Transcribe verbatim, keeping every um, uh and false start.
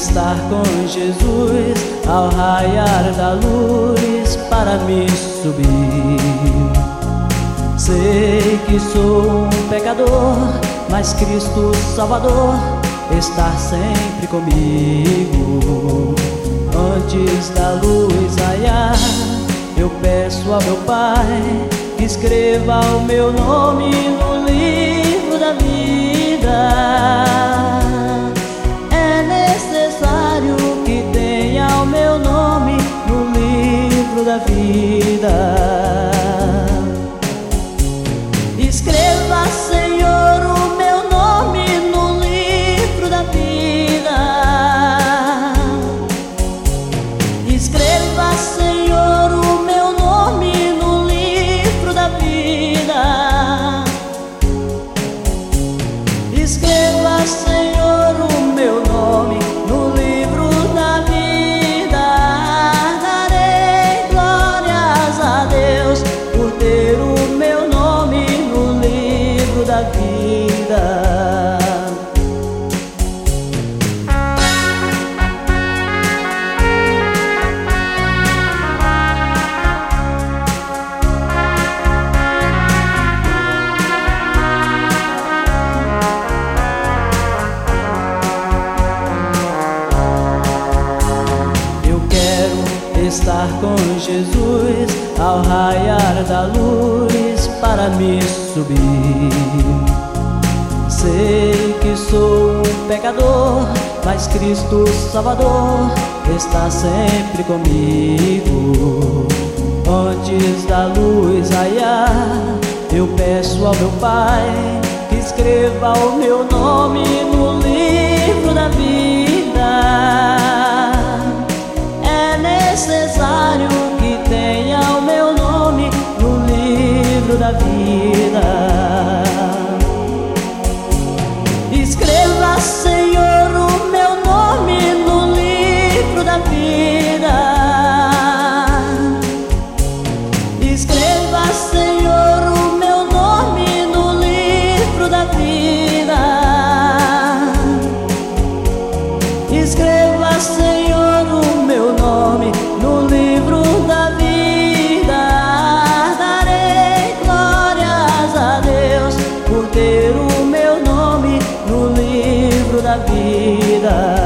estar com Jesus ao raiar da luz para me subir. Sei que sou um pecador, mas Cristo Salvador está sempre comigo. Antes da luz raiar, eu peço ao meu Pai que escreva o meu nome no livro da vida. É necessário que tenha o meu nome no livro da vida. Escreva, Senhor, o meu nome no livro da vida. Escreva, Senhor, o meu nome no livro da vida. Escreva, Senhor, o meu nome no livro da vida. Darei glórias a Deus por ter o meu nome no livro da vida. Estar com Jesus ao raiar da luz para me subir. Sei que sou um pecador, mas Cristo Salvador está sempre comigo. Antes da luz raiar, eu peço ao meu Pai que escreva o meu nome no livro da vida. Necessário que tenha o meu nome no livro da vida. Escreva, Senhor, o meu nome no livro da vida. Escreva, Senhor, o meu nome no livro da vida. Escreva, Senhor, o meu nome no livro da vida. Darei glórias a Deus por ter o meu nome no livro da vida.